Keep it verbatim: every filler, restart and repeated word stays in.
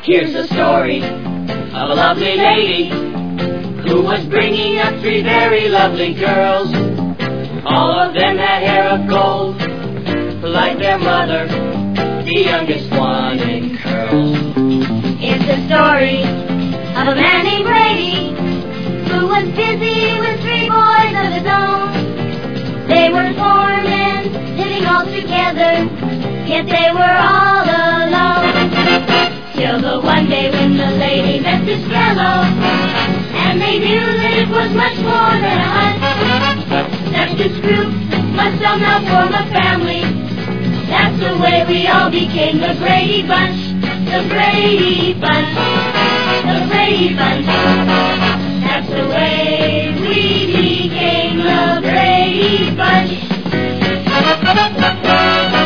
Here's the story of a lovely lady who was bringing up three very lovely girls. All of them had hair of gold, like their mother, the youngest one in curls. It's the story of a man named Brady who was busy with three boys of his own. They were four men living all together, yet they were all alone. Till the one day when the lady met this fellow, and they knew that it was much more than a hunt. That this group must somehow form a family. That's the way we all became the Brady Bunch. The Brady Bunch. The Brady Bunch. That's the way we became the Brady Bunch.